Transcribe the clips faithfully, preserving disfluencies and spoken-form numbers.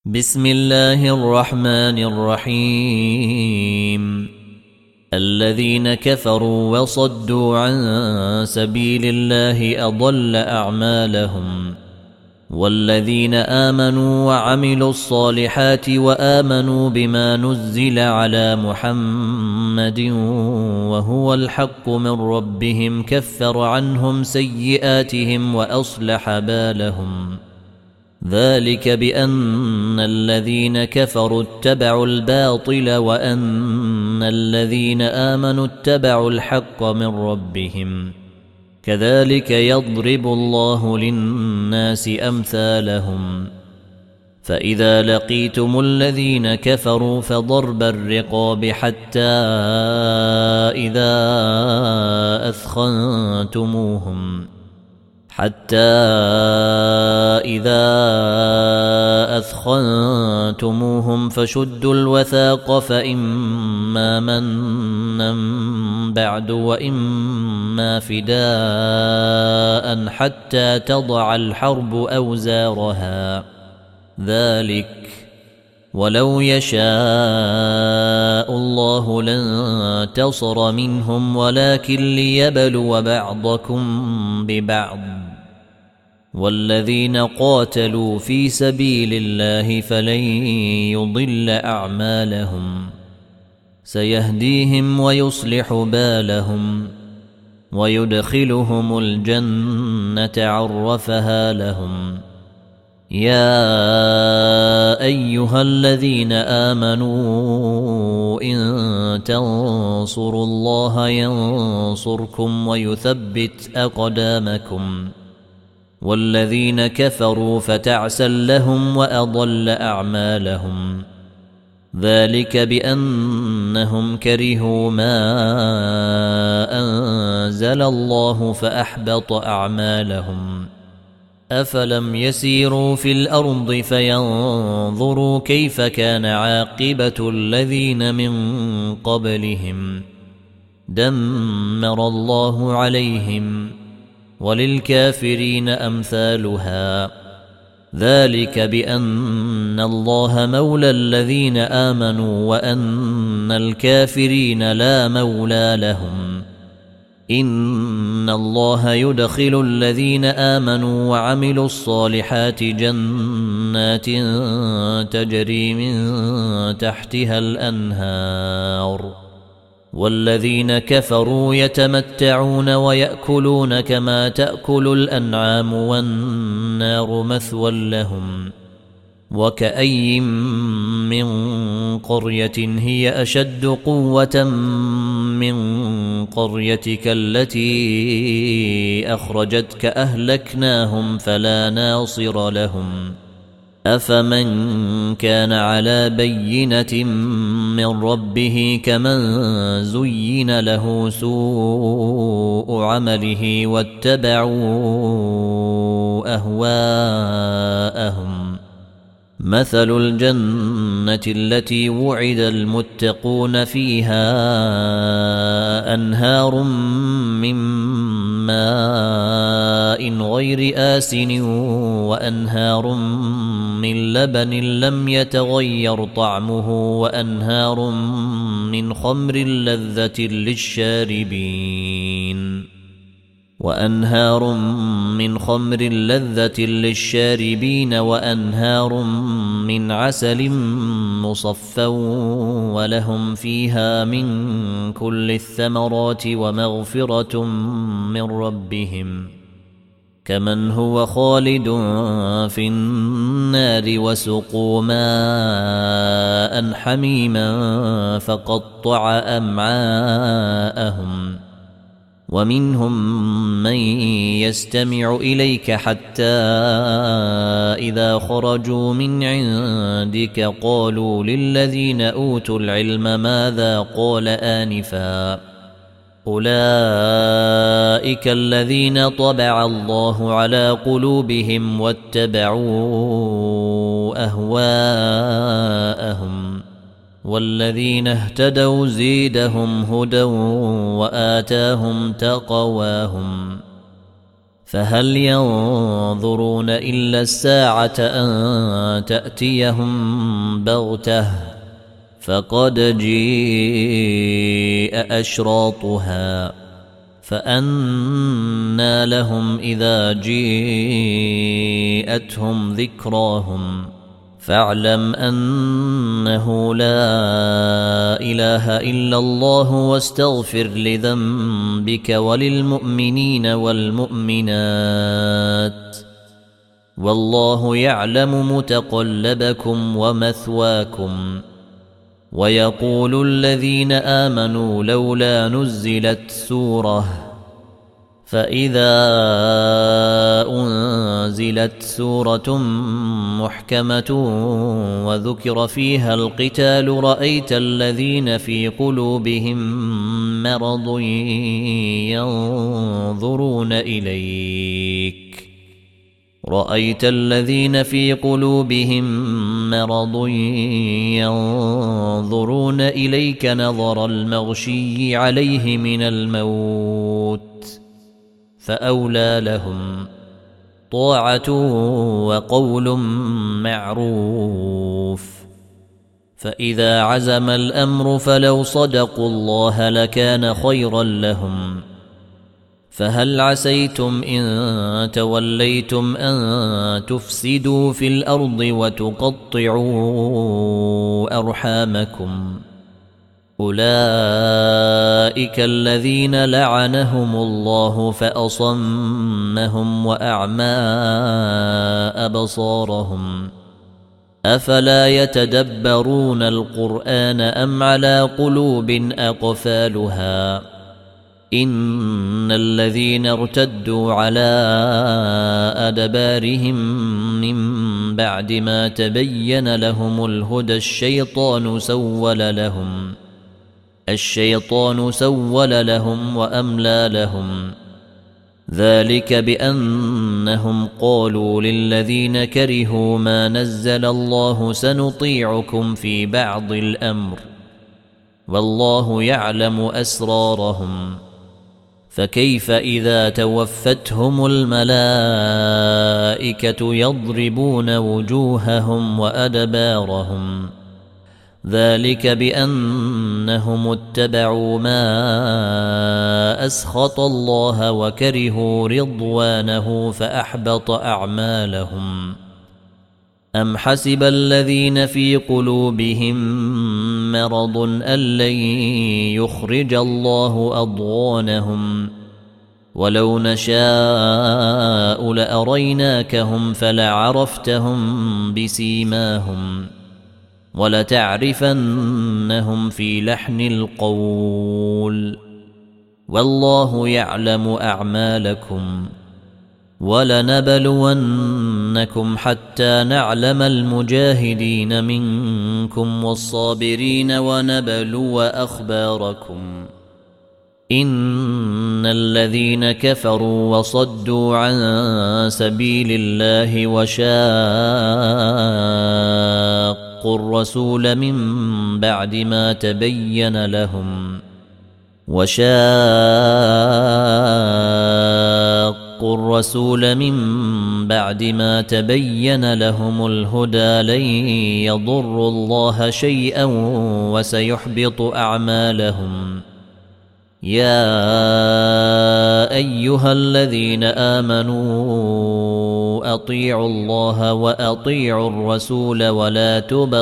بسم الله الرحمن الرحيم. الذين كفروا وصدوا عن سبيل الله أضل أعمالهم، والذين آمنوا وعملوا الصالحات وآمنوا بما نزل على محمد وهو الحق من ربهم كفر عنهم سيئاتهم وأصلح بالهم. ذلك بأن الذين كفروا اتبعوا الباطل وأن الذين آمنوا اتبعوا الحق من ربهم، كذلك يضرب الله للناس أمثالهم. فإذا لقيتم الذين كفروا فضرب الرقاب حتى إذا أثخنتموهم حتى إذا أثخنتموهم فشدوا الوثاق، فإما منا بعد وإما فداء حتى تضع الحرب أوزارها. ذلك ولو يشاء الله لانتصر منهم ولكن ليبلو بعضكم ببعض، والذين قاتلوا في سبيل الله فلن يضل أعمالهم، سيهديهم ويصلح بالهم ويدخلهم الجنة عرفها لهم. يا أيها الذين آمنوا إن تنصروا الله ينصركم ويثبت أقدامكم، والذين كفروا فتعسا لهم وأضل أعمالهم. ذلك بأنهم كرهوا ما أنزل الله فأحبط أعمالهم. أفلم يسيروا في الأرض فينظروا كيف كان عاقبة الذين من قبلهم، دمر الله عليهم وللكافرين أمثالها. ذلك بأن الله مولى الذين آمنوا وأن الكافرين لا مولى لهم. إن الله يدخل الذين آمنوا وعملوا الصالحات جنات تجري من تحتها الأنهار، والذين كفروا يتمتعون ويأكلون كما تأكل الأنعام والنار مثوى لهم. وكأي من قرية هي أشد قوة من قريتك التي أخرجتك أهلكناهم فلا ناصر لهم. أفمن كان على بينة من ربه كمن زين له سوء عمله واتبعوا أهواءهم. مثل الجنة التي وعد المتقون فيها أنهار من ماء غير آسن وأنهار من لبن لم يتغير طعمه وأنهار من خمر لذة للشاربين وأنهار من خمر لذة للشاربين وأنهار من عسل مصفى ولهم فيها من كل الثمرات ومغفرة من ربهم، كمن هو خالد في النار وسقوا ماء حميما فقطع أمعاءهم. ومنهم من يستمع إليك حتى إذا خرجوا من عندك قالوا للذين أوتوا العلم ماذا قال آنفا، أولئك الذين طبع الله على قلوبهم واتبعوا أهواءهم، والذين اهتدوا زيدهم هدى وآتاهم تقواهم. فهل ينظرون إلا الساعة أن تأتيهم بغتة فقد جيء أشراطها فأنى لهم إذا جيءتهم ذكراهم فاعلم أنه لا إله إلا الله واستغفر لذنبك وللمؤمنين والمؤمنات والله يعلم متقلبكم ومثواكم. ويقول الذين آمنوا لولا نزلت سورة فإذا أنزلت سورة محكمة وذكر فيها القتال رأيت الذين في قلوبهم مرض ينظرون إليك رأيت الذين في قلوبهم مرض ينظرون إليك نظر المغشي عليه من الموت فأولى لهم طاعة وقول معروف. فإذا عزم الأمر فلو صدقوا الله لكان خيرا لهم. فهل عسيتم إن توليتم أن تفسدوا في الأرض وتقطعوا أرحامكم أولئك الذين لعنهم الله فأصمهم وأعمى أبصارهم أفلا يتدبرون القرآن أم على قلوب أقفالها إن الذين ارتدوا على أدبارهم من بعد ما تبين لهم الهدى الشيطان سول لهم الشيطان سول لهم وأملى لهم ذلك بأنهم قالوا للذين كرهوا ما نزل الله سنطيعكم في بعض الأمر والله يعلم أسرارهم فكيف إذا توفتهم الملائكة يضربون وجوههم وأدبارهم ذلك بأنهم اتبعوا ما أسخط الله وكرهوا رضوانه فأحبط أعمالهم. أم حسب الذين في قلوبهم مرض أن لن يخرج الله أضغانهم ولو نشاء لأريناكهم فلعرفتهم بسيماهم ولتعرفنهم في لحن القول والله يعلم أعمالكم ولنبلونكم حتى نعلم المجاهدين منكم والصابرين ونبلو أخباركم إن الذين كفروا وصدوا عن سبيل الله وشاقوا الرسول من بعد ما تبين لهم وشاقوا الرسول من بعد ما تبين لهم الهدى لن يضروا الله شيئا وسيحبط أعمالهم. يا أيها الذين آمنوا أطيعوا الله وأطيعوا الرسول ولا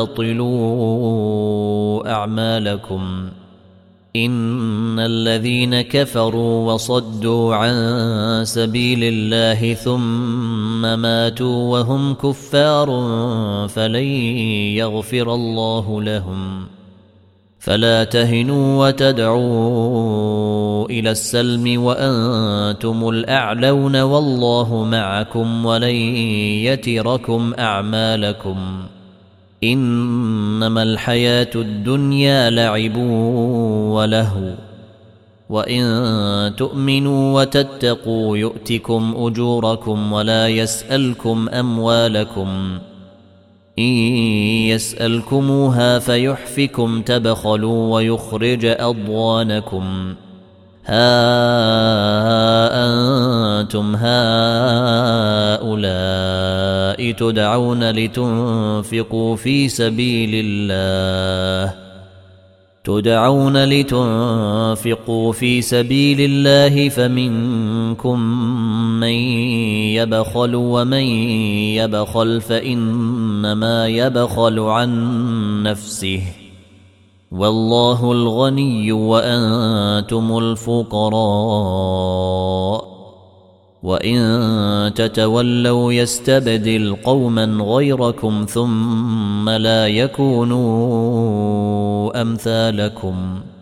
تبطلوا أعمالكم إن الذين كفروا وصدوا عن سبيل الله ثم ماتوا وهم كفار فلن يغفر الله لهم. فلا تهنوا وتدعوا إلى السلم وأنتم الأعلون والله معكم ولن يتركم أعمالكم. إنما الحياة الدنيا لعب ولهو وإن تؤمنوا وتتقوا يؤتكم أجوركم ولا يسألكم أموالكم إن يسألكموها فيحفكم تبخلوا ويخرج أضغانكم. ها أنتم هؤلاء تدعون لتنفقوا في سبيل الله تدعون لتنفقوا في سبيل الله فمنكم من يبخل ومن يبخل فإنما يبخل عن نفسه والله الغني وأنتم الفقراء وإن تتولوا يستبدل قوما غيركم ثم لا يكونوا أمثالكم